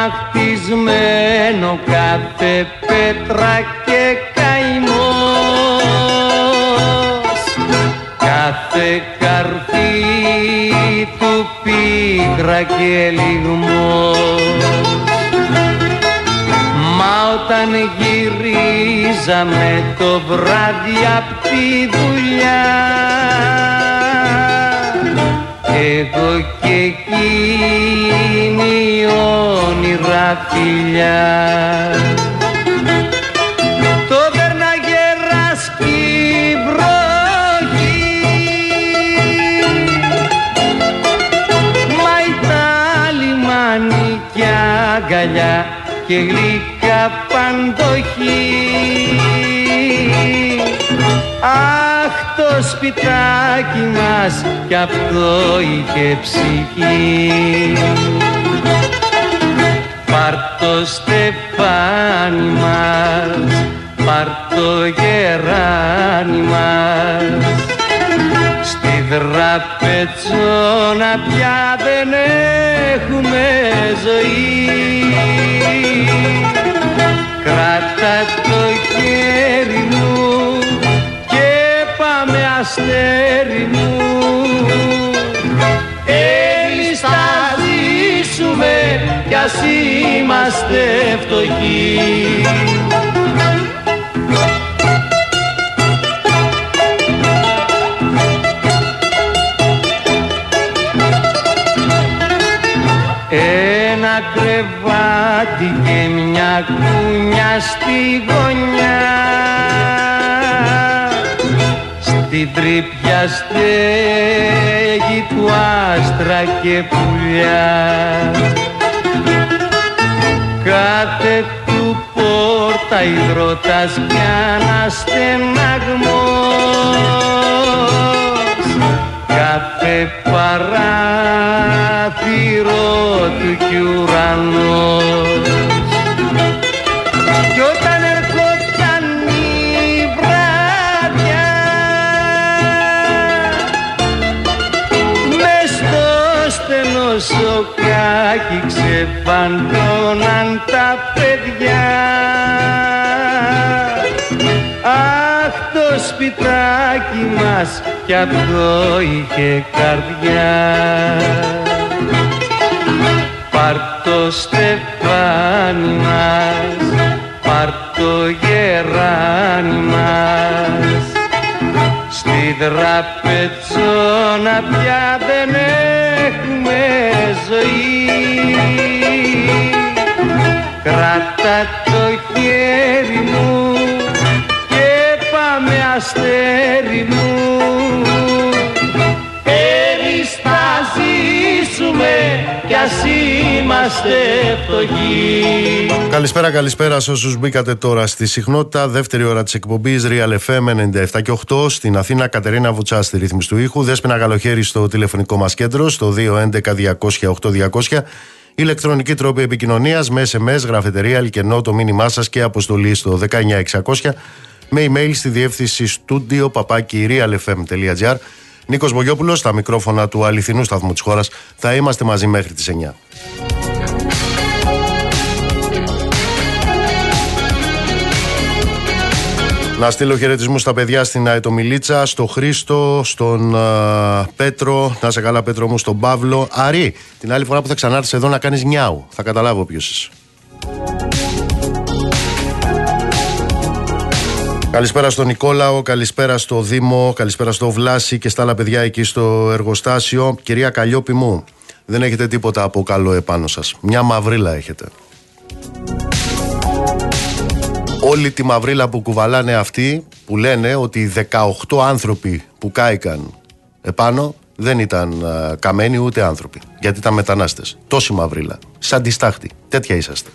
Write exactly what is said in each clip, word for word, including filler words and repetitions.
χτισμένο κάθε πέτρα και καημός, κάθε καρφί του πίκρα και λιγμός. Μα όταν γυρίζαμε το βράδυ απ' τη δουλειά, εγώ και εκείνη όνειρα φιλιά, το δέρναγε ράσκει βροχή, μα ήταν λιμάνι κι αγκαλιά και γλυκά παντοχή. Αχ, το σπιτάκι μας κι αυτό είχε ψυχή. Πάρ' το στεφάνι μας, πάρ' το γεράνι μας, στη δραπετσόνα πια δεν έχουμε ζωή. Κράτα το χέρι μου και πάμε αστέρι μου, εμείς θα ζήσουμε κι ας είμαστε φτωχοί. Ένα κρεβάτι και μια κούνια στη γωνιά, στην τρύπια στέγη του άστρα και πουλιά. Κάθε του πόρτα υδρότας κι αναστεναγμός, κάθε παράθυρο του κι ουρανός. Κι όταν ερχόταν η βράδια, μες στο στενό σοκάκι ξεφαντώναν τα παιδιά. Αχ, το σπιτάκι μας κι αυτό είχε καρδιά. Πάρ' το στεφάνι μας, πάρ' το γεράνι μας, στη δραπετσόνα πια δεν έχουμε ζωή. Κράτα το χέρι μου και πάμε αστέρι μου, εμείς θα ζήσουμε κι ας είμαστε φτωχοί. Καλησπέρα, καλησπέρα σε όσους μπήκατε τώρα στη συχνότητα. Δεύτερη ώρα της εκπομπής Real εφ εμ ενενήντα επτά και οκτώ. Στην Αθήνα, Κατερίνα Βουτσά στη ρύθμιση του ήχου. Δέσποινα Γαλοχέρη στο τηλεφωνικό μας κέντρο, στο δύο έντεκα διακόσια οκτώ διακόσια. Ηλεκτρονική τρόπη επικοινωνίας με ες εμ ες, γραφετερία, αλκενό, το μήνυμά σας και αποστολή στο δεκαεννιά εξακόσια. Με email στη διεύθυνση studio παπάκι realfm τελεία gr. Νίκος Μπογιόπουλος, στα μικρόφωνα του αληθινού σταθμού της χώρας. Θα είμαστε μαζί μέχρι τις εννιά. Να στείλω χαιρετισμούς στα παιδιά στην Αετομιλίτσα, στο Χρήστο, στον uh, Πέτρο. Να σε καλά, Πέτρο μου, στον Παύλο. Αρή, την άλλη φορά που θα ξανάρθεις εδώ να κάνεις νιάου. Θα καταλάβω ποιος είσαι. Καλησπέρα στον Νικόλαο, καλησπέρα στο Δήμο, καλησπέρα στο Βλάση και στα άλλα παιδιά εκεί στο εργοστάσιο. Κυρία Καλλιόπη μου, δεν έχετε τίποτα από καλό επάνω σας. Μια μαυρίλα έχετε. Όλη τη μαυρίλα που κουβαλάνε αυτοί που λένε ότι οι δεκαοκτώ άνθρωποι που κάηκαν επάνω δεν ήταν α, καμένοι ούτε άνθρωποι, γιατί ήταν μετανάστες. Τόση μαυρίλα, σαν τη στάχτη. Τέτοια είσαστε.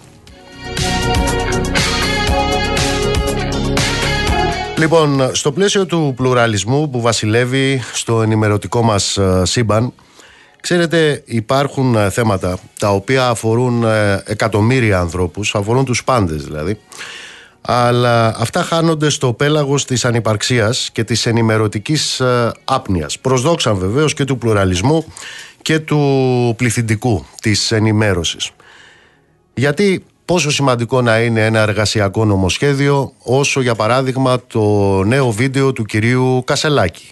Λοιπόν, στο πλαίσιο του πλουραλισμού που βασιλεύει στο ενημερωτικό μας α, σύμπαν, ξέρετε, υπάρχουν α, θέματα τα οποία αφορούν α, εκατομμύρια ανθρώπους, αφορούν τους πάντες δηλαδή, αλλά αυτά χάνονται στο πέλαγος της ανυπαρξίας και της ενημερωτικής ε, άπνοιας, προσδόξαν βεβαίως και του πλουραλισμού και του πληθυντικού της ενημέρωσης. Γιατί πόσο σημαντικό να είναι ένα εργασιακό νομοσχέδιο, όσο για παράδειγμα το νέο βίντεο του κυρίου Κασελάκη.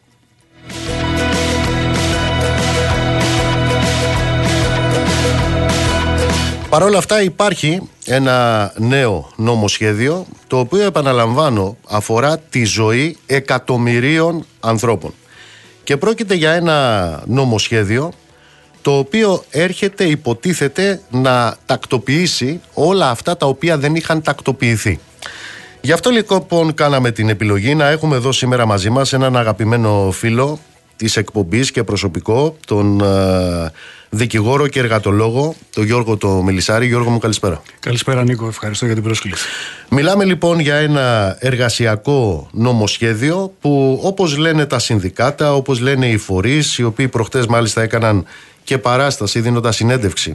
Παρ' όλα αυτά υπάρχει ένα νέο νομοσχέδιο, το οποίο, επαναλαμβάνω, αφορά τη ζωή εκατομμυρίων ανθρώπων. Και πρόκειται για ένα νομοσχέδιο το οποίο έρχεται, υποτίθεται, να τακτοποιήσει όλα αυτά τα οποία δεν είχαν τακτοποιηθεί. Γι' αυτό λοιπόν κάναμε την επιλογή να έχουμε εδώ σήμερα μαζί μας έναν αγαπημένο φίλο της εκπομπής και προσωπικό, τον ε, δικηγόρο και εργατολόγο, τον Γιώργο το Μελισσάρη. Γιώργο μου, καλησπέρα. Καλησπέρα Νίκο, ευχαριστώ για την πρόσκληση. Μιλάμε λοιπόν για ένα εργασιακό νομοσχέδιο που, όπως λένε τα συνδικάτα, όπως λένε οι φορείς, οι οποίοι προχτές μάλιστα έκαναν και παράσταση δίνοντας συνέντευξη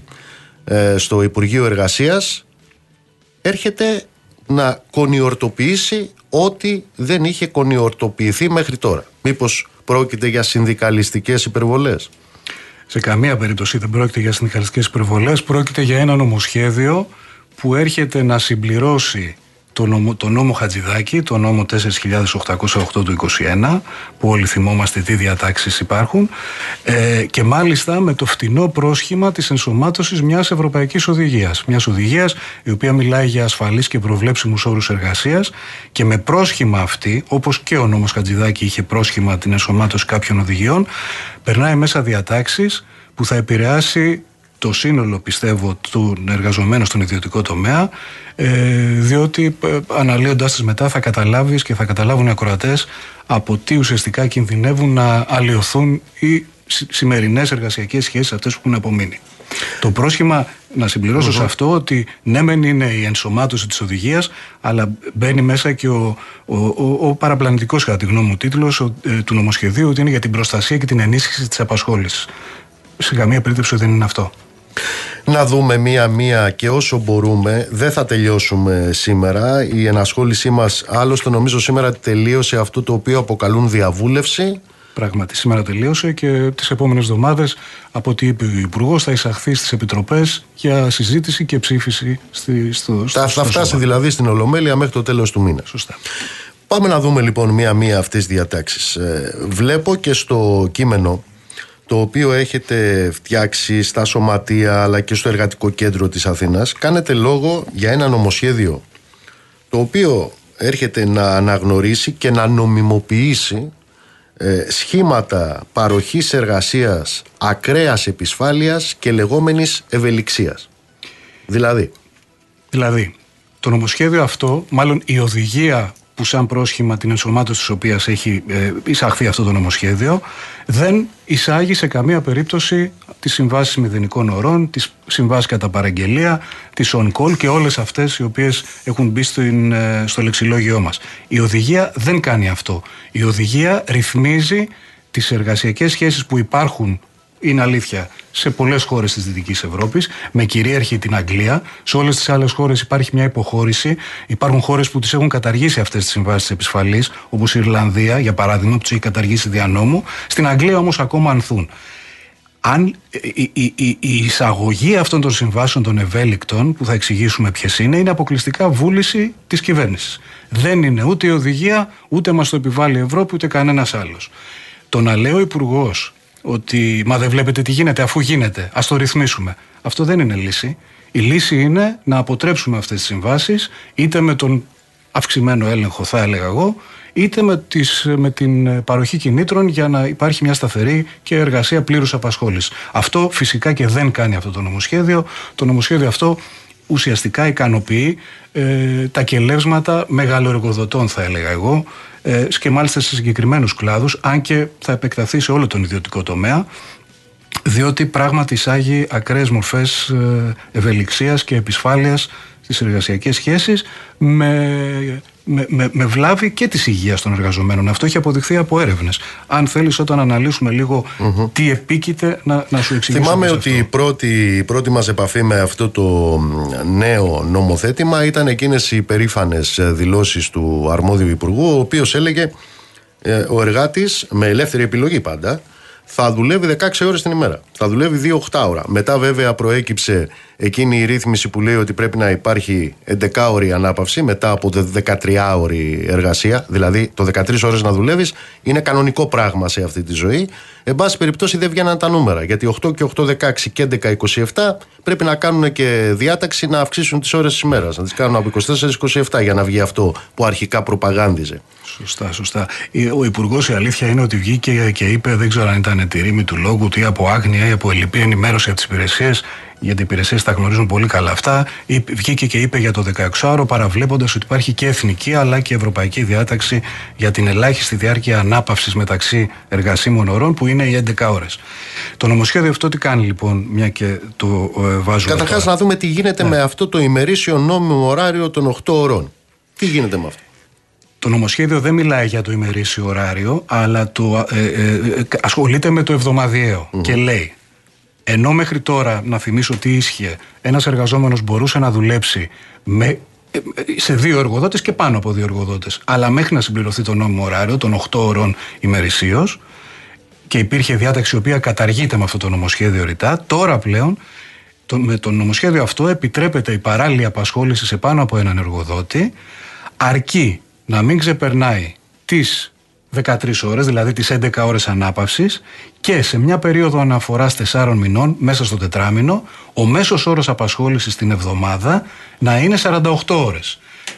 ε, στο Υπουργείο Εργασίας, έρχεται να κονιορτοποιήσει ό,τι δεν είχε κονιορτοποιηθεί μέχρι τώρα. Μήπως πρόκειται για συνδικαλιστικές υπερβολές? Σε καμία περίπτωση δεν πρόκειται για συνδικαλιστικές υπερβολές. Πρόκειται για ένα νομοσχέδιο που έρχεται να συμπληρώσει το νόμο, το νόμο Χατζηδάκη, το νόμο τέσσερις χιλιάδες οκτακόσια οκτώ του είκοσι ένα, που όλοι θυμόμαστε τι διατάξεις υπάρχουν, ε, και μάλιστα με το φτηνό πρόσχημα της ενσωμάτωσης μιας ευρωπαϊκής οδηγίας. Μιας οδηγίας η οποία μιλάει για ασφαλείς και προβλέψιμους όρους εργασίας, και με πρόσχημα αυτή, όπως και ο νόμος Χατζηδάκη είχε πρόσχημα την ενσωμάτωση κάποιων οδηγιών, περνάει μέσα διατάξεις που θα επηρεάσει το σύνολο, πιστεύω, των εργαζομένων στον ιδιωτικό τομέα, ε, διότι ε, αναλύοντας τις μετά θα καταλάβεις και θα καταλάβουν οι ακροατές από τι ουσιαστικά κινδυνεύουν να αλλοιωθούν οι σημερινές εργασιακές σχέσεις, αυτές που έχουν απομείνει. Το πρόσχημα, να συμπληρώσω mm-hmm. σε αυτό, ότι ναι μεν είναι η ενσωμάτωση της οδηγίας, αλλά μπαίνει μέσα και ο, ο, ο, ο παραπλανητικός, κατά τη γνώμη μου, τίτλος ο, ε, του νομοσχεδίου, ότι είναι για την προστασία και την ενίσχυση της απασχόλησης. Σε καμία περίπτωση δεν είναι αυτό. Να δούμε μία-μία και όσο μπορούμε. Δεν θα τελειώσουμε σήμερα. Η ενασχόλησή μας, άλλωστε νομίζω σήμερα τελείωσε αυτό το οποίο αποκαλούν διαβούλευση. Πράγματι, σήμερα τελείωσε και τις επόμενες εβδομάδες, από ό,τι είπε ο Υπουργός, θα εισαχθεί στις επιτροπές για συζήτηση και ψήφιση στη, στο, στο, θα, στο θα φτάσει σώμα. Δηλαδή στην Ολομέλεια μέχρι το τέλος του μήνα. Σωστά. Πάμε να δούμε λοιπόν μία-μία αυτές τις διατάξεις. Ε, βλέπω και στο κείμενο το οποίο έχετε φτιάξει στα σωματεία αλλά και στο Εργατικό Κέντρο της Αθήνας, κάνετε λόγο για ένα νομοσχέδιο το οποίο έρχεται να αναγνωρίσει και να νομιμοποιήσει ε, σχήματα παροχής εργασίας ακραίας επισφάλειας και λεγόμενης ευελιξίας. Δηλαδή... Δηλαδή, το νομοσχέδιο αυτό, μάλλον η οδηγία που σαν πρόσχημα την ενσωμάτωση της οποίας έχει ε, εισαχθεί αυτό το νομοσχέδιο, δεν εισάγει σε καμία περίπτωση τις συμβάσεις μηδενικών ωρών, τις συμβάσεις κατά παραγγελία, τις on-call και όλες αυτές οι οποίες έχουν μπει στην, ε, στο λεξιλόγιό μας. Η οδηγία δεν κάνει αυτό. Η οδηγία ρυθμίζει τις εργασιακές σχέσεις που υπάρχουν, είναι αλήθεια, σε πολλές χώρες της Δυτικής Ευρώπης, με κυρίαρχη την Αγγλία. Σε όλες τις άλλες χώρες υπάρχει μια υποχώρηση. Υπάρχουν χώρες που τις έχουν καταργήσει αυτές τις συμβάσεις επισφαλής, όπως η Ιρλανδία, για παράδειγμα, που τις έχει καταργήσει δια νόμου. Στην Αγγλία όμως ακόμα ανθούν. Αν η, η, η, η εισαγωγή αυτών των συμβάσεων των ευέλικτων, που θα εξηγήσουμε ποιες είναι, είναι αποκλειστικά βούληση της κυβέρνησης. Δεν είναι ούτε η οδηγία, ούτε μας το επιβάλλει η Ευρώπη, ούτε κανένας άλλος. Το να λέει ο Υπουργός ότι μα δεν βλέπετε τι γίνεται, αφού γίνεται, ας το ρυθμίσουμε, αυτό δεν είναι λύση. Η λύση είναι να αποτρέψουμε αυτές τις συμβάσεις, είτε με τον αυξημένο έλεγχο, θα έλεγα εγώ, είτε με, τις, με την παροχή κινήτρων για να υπάρχει μια σταθερή και εργασία πλήρους απασχόλησης. Αυτό φυσικά και δεν κάνει αυτό το νομοσχέδιο. Το νομοσχέδιο αυτό ουσιαστικά ικανοποιεί ε, τα κελεύσματα μεγαλοεργοδοτών, θα έλεγα εγώ, ε, και μάλιστα σε συγκεκριμένους κλάδους, αν και θα επεκταθεί σε όλο τον ιδιωτικό τομέα, διότι πράγματι εισάγει ακραίες μορφές ε, ευελιξίας και επισφάλειας στις εργασιακές σχέσεις, με, με, με, με βλάβη και της υγείας των εργαζομένων. Αυτό έχει αποδειχθεί από έρευνες. Αν θέλεις, όταν αναλύσουμε λίγο mm-hmm. τι επίκειται, να, να σου εξηγήσω. Θυμάμαι ότι η πρώτη, η πρώτη μας επαφή με αυτό το νέο νομοθέτημα ήταν εκείνες οι περήφανες δηλώσεις του αρμόδιου υπουργού, ο οποίος έλεγε ε, ο εργάτης, με ελεύθερη επιλογή πάντα, θα δουλεύει δεκαέξι ώρες την ημέρα. Θα δουλεύει δύο οχτάωρα. Μετά βέβαια προέκυψε εκείνη η ρύθμιση που λέει ότι πρέπει να υπάρχει έντεκαώρη ανάπαυση μετά από δεκατριάωρη εργασία, δηλαδή το δεκατρείς ώρες να δουλεύεις είναι κανονικό πράγμα σε αυτή τη ζωή. Εν πάση περιπτώσει δεν βγαίναν τα νούμερα, γιατί οκτώ και οκτώ δεκαέξι και έντεκα είκοσι επτά πρέπει να κάνουν και διάταξη να αυξήσουν τις ώρες της ημέρας, να τις κάνουν από είκοσι τέσσερα είκοσι επτά για να βγει αυτό που αρχικά προπαγάνδιζε. Σωστά, σωστά. Ο Υπουργός, η αλήθεια είναι ότι βγήκε και είπε, δεν ξέρω αν ήταν τη ρήμη του λόγου του ή από άγνοια ή από ελλειπή ενημέρωση από τις υπηρεσίες, γιατί οι υπηρεσίες τα γνωρίζουν πολύ καλά αυτά. Βγήκε και είπε για το δεκαεξάωρο, παραβλέποντας ότι υπάρχει και εθνική αλλά και ευρωπαϊκή διάταξη για την ελάχιστη διάρκεια ανάπαυσης μεταξύ εργασίμων ωρών, που είναι οι έντεκα ώρες. Το νομοσχέδιο αυτό τι κάνει λοιπόν, μια και το ε, βάζουμε. Καταρχάς, να δούμε τι γίνεται ναι. με αυτό το ημερήσιο νόμιμο ωράριο των οκτώ ωρών. Τι γίνεται με αυτό? Το νομοσχέδιο δεν μιλάει για το ημερήσιο ωράριο, αλλά το, ε, ε, ε, ασχολείται με το εβδομαδιαίο mm-hmm. και λέει, ενώ μέχρι τώρα, να θυμίσω τι ίσχυε, ένας εργαζόμενος μπορούσε να δουλέψει με, σε δύο εργοδότες και πάνω από δύο εργοδότες, αλλά μέχρι να συμπληρωθεί το νόμιμο ωράριο των οκτώ ωρών ημερησίως, και υπήρχε διάταξη η οποία καταργείται με αυτό το νομοσχέδιο ρητά, τώρα πλέον το, με το νομοσχέδιο αυτό επιτρέπεται η παράλληλη απασχόληση σε πάνω από έναν εργοδότη, αρκεί να μην ξεπερνάει τις δεκατρείς ώρες, δηλαδή τις έντεκα ώρες ανάπαυσης, και σε μια περίοδο αναφοράς τεσσάρων μηνών, μέσα στο τετράμηνο, ο μέσος όρος απασχόλησης την εβδομάδα να είναι σαράντα οκτώ ώρες.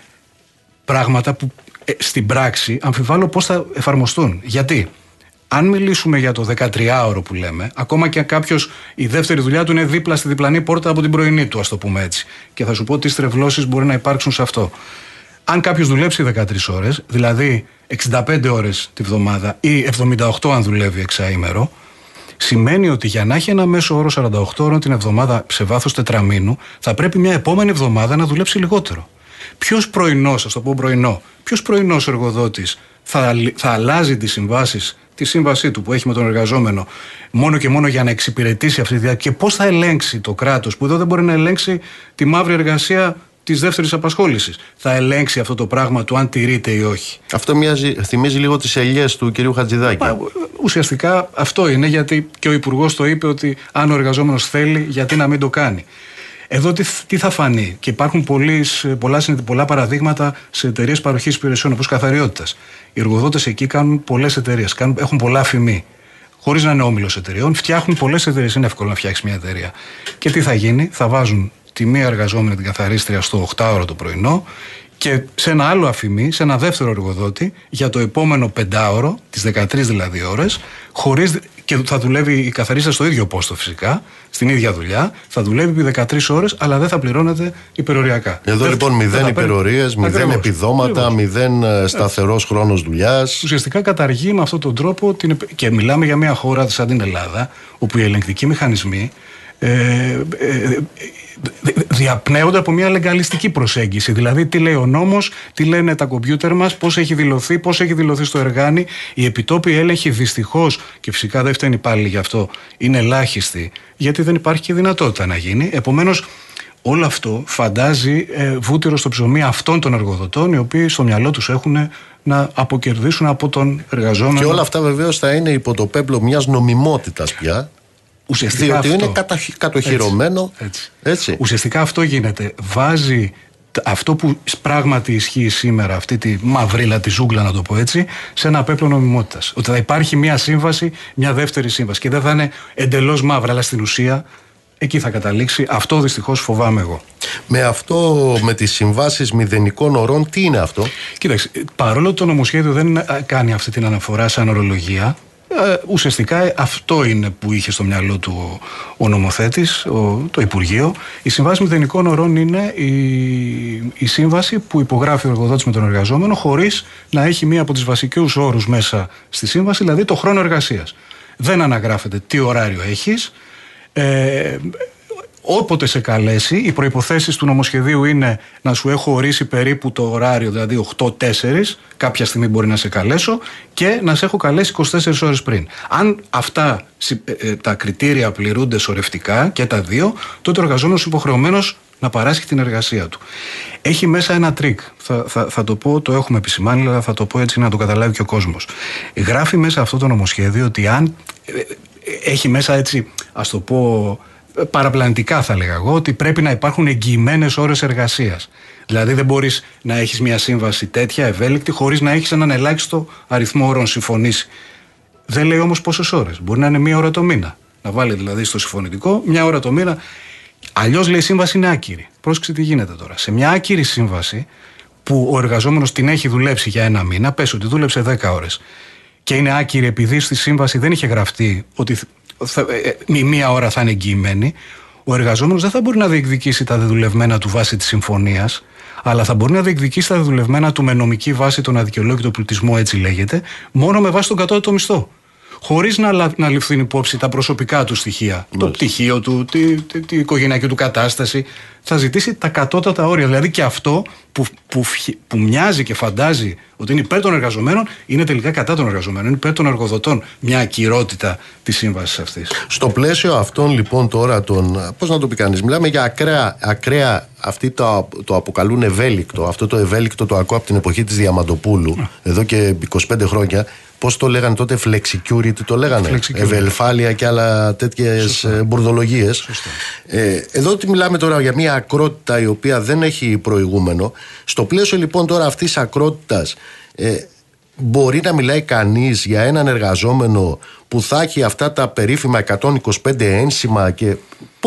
Πράγματα που ε, στην πράξη αμφιβάλλω πώς θα εφαρμοστούν. Γιατί αν μιλήσουμε για το δεκατριάωρο που λέμε, ακόμα και αν κάποιος η δεύτερη δουλειά του είναι δίπλα στη διπλανή πόρτα από την πρωινή του, ας το πούμε έτσι, και θα σου πω τι στρεβλώσεις μπορεί να υπάρξουν σε αυτό. Αν κάποιος δουλέψει δεκατρείς ώρες, δηλαδή εξήντα πέντε ώρες τη βδομάδα ή εβδομήντα οκτώ αν δουλεύει εξαήμερο, σημαίνει ότι για να έχει ένα μέσο όρο σαράντα οκτώ ώρων την εβδομάδα σε βάθος τετραμήνου, θα πρέπει μια επόμενη εβδομάδα να δουλέψει λιγότερο. Ποιος πρωινός, ας το πω πρωινό, ποιος πρωινός εργοδότης θα, θα αλλάζει τις συμβάσεις, τη σύμβασή του που έχει με τον εργαζόμενο, μόνο και μόνο για να εξυπηρετήσει αυτή τη διάρκεια? Και πώς θα ελέγξει το κράτος, που εδώ δεν μπορεί να ελέγξει τη μαύρη εργασία της δεύτερης απασχόλησης? Θα ελέγξει αυτό το πράγμα του αν τηρείται ή όχι? Αυτό μοιάζει, θυμίζει λίγο τις ελιές του κυρίου Χατζηδάκη. Μα, ουσιαστικά αυτό είναι, γιατί και ο Υπουργός το είπε ότι αν ο εργαζόμενος θέλει, γιατί να μην το κάνει. Εδώ τι, τι θα φανεί? Και υπάρχουν πολλές, πολλά, πολλά παραδείγματα σε εταιρείες παροχής υπηρεσιών, όπως καθαριότητας. Οι εργοδότες εκεί κάνουν πολλές εταιρείες, κάνουν, έχουν πολλά αφημί. Χωρίς να είναι όμιλος εταιρεών, φτιάχνουν πολλές εταιρείες. Είναι εύκολο να φτιάξει μια εταιρεία. Και τι θα γίνει? Θα βάζουν τη μία εργαζόμενη, την καθαρίστρια, στο οκτάωρο το πρωινό, και σε ένα άλλο αφημί, σε ένα δεύτερο εργοδότη, για το επόμενο πεντάωρο, τις δεκατρείς δηλαδή ώρες, χωρίς, και θα δουλεύει η καθαρίστρια στο ίδιο πόστο φυσικά, στην ίδια δουλειά, θα δουλεύει επί δεκατρείς ώρες, αλλά δεν θα πληρώνεται υπεροριακά. Εδώ δεν, λοιπόν μηδέν υπερορίες, μηδέν επιδόματα, μηδέν σταθερός χρόνος δουλειάς. Ουσιαστικά καταργεί με αυτόν τον τρόπο, την, και μιλάμε για μια χώρα σαν την Ελλάδα, όπου οι ελεγκτικοί μηχανισμοί ε, ε, ε, διαπνέονται από μια λεγκαλιστική προσέγγιση. Δηλαδή, τι λέει ο νόμος, τι λένε τα κομπιούτερ μας, πώς έχει δηλωθεί, πώς έχει δηλωθεί στο εργάνι. Οι επιτόπιοι έλεγχοι δυστυχώς, και φυσικά δεν φταίνει πάλι γι' αυτό, είναι ελάχιστοι, γιατί δεν υπάρχει και δυνατότητα να γίνει. Επομένως, όλο αυτό φαντάζει ε, βούτυρο στο ψωμί αυτών των εργοδοτών, οι οποίοι στο μυαλό τους έχουν να αποκερδίσουν από τον εργαζόμενο. Και όλα αυτά βεβαίως θα είναι υπό το πέπλο μιας νομιμότητας πια. Ουσιαστικά διότι αυτό, είναι κατοχυρωμένο. Έτσι, έτσι. Έτσι. Ουσιαστικά αυτό γίνεται. Βάζει αυτό που πράγματι ισχύει σήμερα, αυτή τη μαυρίλα, τη ζούγκλα, να το πω έτσι, σε ένα πέπλο νομιμότητας. Ότι θα υπάρχει μια σύμβαση, μια δεύτερη σύμβαση. Και δεν θα είναι εντελώς μαύρα, αλλά στην ουσία εκεί θα καταλήξει. Αυτό δυστυχώς φοβάμαι εγώ. Με αυτό, με τις συμβάσεις μηδενικών ωρών, τι είναι αυτό? Κοίταξε, παρόλο το νομοσχέδιο δεν κάνει αυτή την αναφορά σαν ορολογία, Ε, ουσιαστικά αυτό είναι που είχε στο μυαλό του ο νομοθέτης, ο, το Υπουργείο. Η συμβάση μηδενικών ωρών είναι η, η σύμβαση που υπογράφει ο εργοδότης με τον εργαζόμενο, χωρίς να έχει μία από τις βασικούς όρους μέσα στη σύμβαση, δηλαδή το χρόνο εργασίας. Δεν αναγράφεται τι ωράριο έχεις. Ε, Όποτε σε καλέσει, οι προϋποθέσεις του νομοσχεδίου είναι να σου έχω ορίσει περίπου το ωράριο, δηλαδή οκτώ τέσσερα, κάποια στιγμή μπορεί να σε καλέσω, και να σε έχω καλέσει είκοσι τέσσερις ώρες πριν. Αν αυτά ε, τα κριτήρια πληρούνται σωρευτικά και τα δύο, τότε ο εργαζόμενος είναι υποχρεωμένος να παράσχει την εργασία του. Έχει μέσα ένα τρίκ. Θα, θα, θα το πω, το έχουμε επισημάνει, αλλά θα το πω έτσι να το καταλάβει και ο κόσμος. Γράφει μέσα αυτό το νομοσχέδιο ότι αν ε, έχει μέσα έτσι, ας το πω, παραπλανητικά θα έλεγα εγώ, ότι πρέπει να υπάρχουν εγγυημένες ώρες εργασίας. Δηλαδή δεν μπορείς να έχεις μια σύμβαση τέτοια ευέλικτη χωρίς να έχεις έναν ελάχιστο αριθμό ώρων συμφωνήσει. Δεν λέει όμως πόσες ώρες. Μπορεί να είναι μία ώρα το μήνα. Να βάλει δηλαδή στο συμφωνητικό μία ώρα το μήνα. Αλλιώς λέει η σύμβαση είναι άκυρη. Πρόσεξε τι γίνεται τώρα. Σε μια άκυρη σύμβαση που ο εργαζόμενος την έχει δουλέψει για ένα μήνα, πες ότι δούλεψε δέκα ώρες και είναι άκυρη επειδή στη σύμβαση δεν είχε γραφτεί ότι θα, ε, μία ώρα θα είναι εγγυημένη, ο εργαζόμενος δεν θα μπορεί να διεκδικήσει τα δεδουλευμένα του βάσει της συμφωνίας, αλλά θα μπορεί να διεκδικήσει τα δεδουλευμένα του με νομική βάση τον αδικαιολόγητο πλουτισμό, έτσι λέγεται, μόνο με βάση τον κατώτατο μισθό. Χωρίς να, να ληφθούν υπόψη τα προσωπικά του στοιχεία, Μάλιστα. το πτυχίο του, τη, τη, τη οικογενειακή του κατάσταση. Θα ζητήσει τα κατώτατα όρια. Δηλαδή και αυτό που, που, που μοιάζει και φαντάζει ότι είναι υπέρ των εργαζομένων, είναι τελικά κατά των εργαζομένων, είναι υπέρ των εργοδοτών. Μια ακυρότητα της σύμβασης αυτής. Στο πλαίσιο αυτών λοιπόν τώρα των. Πώς να το πει κανείς, μιλάμε για ακραία, ακραία αυτοί το, το αποκαλούν ευέλικτο. Αυτό το ευέλικτο το ακούω από την εποχή της Διαμαντοπούλου, yeah. εδώ και είκοσι πέντε χρόνια. Πώς το λέγανε τότε, flexicurity το λέγανε, ευελφάλεια και άλλα τέτοιες μπουρδολογίες. Ε, εδώ ότι μιλάμε τώρα για μια ακρότητα η οποία δεν έχει προηγούμενο. Στο πλαίσιο λοιπόν τώρα αυτής της ακρότητας, ε, μπορεί να μιλάει κανείς για έναν εργαζόμενο που θα έχει αυτά τα περίφημα εκατόν είκοσι πέντε ένσημα και...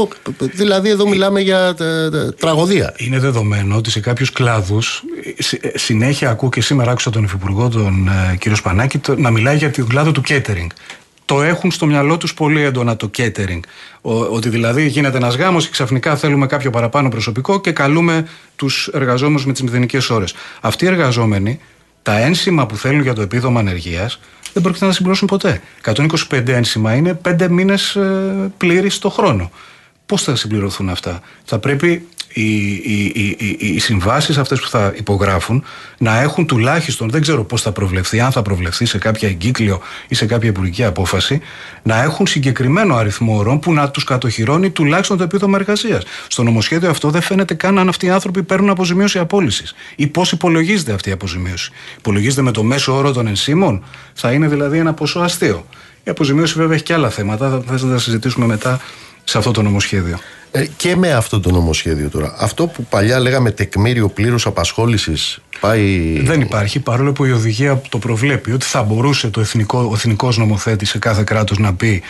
Δηλαδή εδώ μιλάμε για τραγωδία. Είναι δεδομένο ότι σε κάποιους κλάδους, συνέχεια ακούω και σήμερα άκουσα τον Υφυπουργό τον ε, κύριο Σπανάκη να μιλάει για τον κλάδο του catering. Το έχουν στο μυαλό τους πολύ έντονα το catering. Ο, ότι δηλαδή γίνεται ένας γάμος και ξαφνικά θέλουμε κάποιο παραπάνω προσωπικό και καλούμε τους εργαζόμενους με τις μηδενικές ώρες. Αυτοί οι εργαζόμενοι, τα ένσημα που θέλουν για το επίδομα ανεργίας δεν πρόκειται να συμπληρώσουν ποτέ. εκατόν είκοσι πέντε ένσημα είναι πέντε μήνες ε, πλήρης το χρόνο. Πώς θα συμπληρωθούν αυτά? Θα πρέπει οι, οι, οι, οι, οι συμβάσεις αυτές που θα υπογράφουν να έχουν τουλάχιστον, δεν ξέρω πώς θα προβλεφθεί, αν θα προβλεφθεί σε κάποια εγκύκλιο ή σε κάποια υπουργική απόφαση, να έχουν συγκεκριμένο αριθμό ώρων που να τους κατοχυρώνει τουλάχιστον το επίδομα εργασίας. Στο νομοσχέδιο αυτό δεν φαίνεται καν αν αυτοί οι άνθρωποι παίρνουν αποζημίωση απόλυσης ή πώς υπολογίζεται αυτή η αποζημίωση. Υπολογίζεται με το μέσο όρο των ενσύμων, θα είναι δηλαδή ένα ποσό αστείο. Η αποζημίωση βέβαια έχει και άλλα θέματα, θα τα συζητήσουμε μετά σε αυτό το νομοσχέδιο. Ε, και με αυτό το νομοσχέδιο τώρα. Αυτό που παλιά λέγαμε τεκμήριο πλήρους απασχόλησης πάει. Δεν υπάρχει, παρόλο που η οδηγία το προβλέπει ότι θα μπορούσε το εθνικό, ο εθνικός νομοθέτης σε κάθε κράτος να πει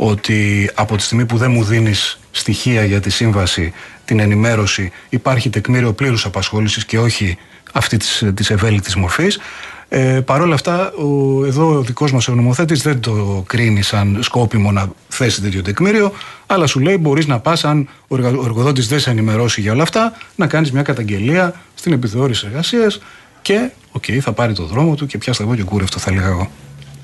ότι από τη στιγμή που δεν μου δίνεις στοιχεία για τη σύμβαση, την ενημέρωση, υπάρχει τεκμήριο πλήρους απασχόλησης και όχι αυτή της, της ευέλικτης μορφής. Ε, Παρ' όλα αυτά, ο, εδώ ο δικός μας ο νομοθέτης δεν το κρίνει σαν σκόπιμο να θέσει τέτοιο τεκμήριο, αλλά σου λέει μπορείς να πας, αν ο εργοδότης δεν σε ενημερώσει για όλα αυτά, να κάνεις μια καταγγελία στην επιθεώρηση εργασίας και οκ, okay, θα πάρει το δρόμο του και πιάστα εγώ και κούρευτο, θα έλεγα εγώ.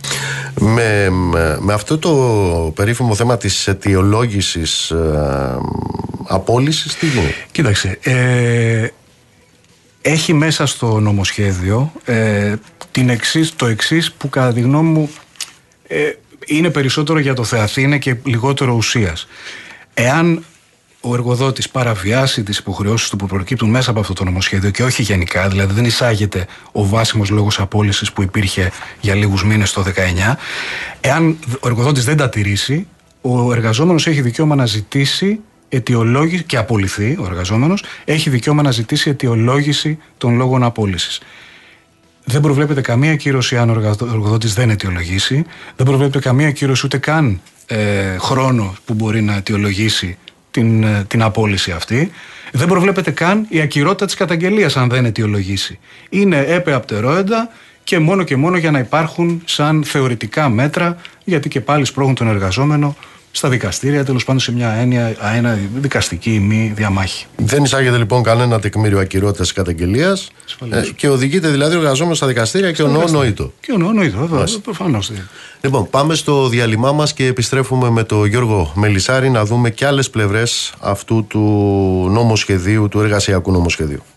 Με, με, με αυτό το περίφημο θέμα της αιτιολόγησης ε, απόλυσης, τι γίνεται? Κοίταξε, ε, έχει μέσα στο νομοσχέδιο ε, την εξής, το εξής που κατά τη γνώμη μου ε, είναι περισσότερο για το θεαθήνε και λιγότερο ουσίας. Εάν ο εργοδότης παραβιάσει τις υποχρεώσεις του που προκύπτουν μέσα από αυτό το νομοσχέδιο και όχι γενικά, δηλαδή δεν εισάγεται ο βάσιμος λόγος απόλυσης που υπήρχε για λίγους μήνες το δεκαεννιά, εάν ο εργοδότης δεν τα τηρήσει, ο εργαζόμενος έχει δικαίωμα να ζητήσει αιτιολόγηση και απολυθεί, ο εργαζόμενος έχει δικαίωμα να ζητήσει αιτιολόγηση των λόγων απόλυσης. Δεν προβλέπεται καμία κύρωση αν ο εργοδότης δεν αιτιολογήσει, δεν προβλέπεται καμία κύρωση ούτε καν ε, χρόνο που μπορεί να αιτιολογήσει την, την απόλυση αυτή. Δεν προβλέπεται καν η ακυρότητα της καταγγελίας αν δεν αιτιολογήσει. Είναι έπεαπτερόεντα και μόνο και μόνο για να υπάρχουν σαν θεωρητικά μέτρα, γιατί και πάλι σπρώχνουν τον εργαζόμενο στα δικαστήρια, τέλος πάντων σε μια έννοια, ένα δικαστική ή μη διαμάχη. Δεν εισάγεται λοιπόν κανένα τεκμήριο ακυρότητας καταγγελίας ε, και οδηγείται δηλαδή ο εργαζόμενος στα δικαστήρια και ο νόο νοήτο. Και ο νόο νοήτο, βέβαια, προφανώς. Λοιπόν, πάμε στο διαλυμά μας και επιστρέφουμε με τον Γιώργο Μελισσάρη να δούμε και άλλες πλευρές αυτού του νομοσχεδίου, του εργασιακού νομοσχεδίου.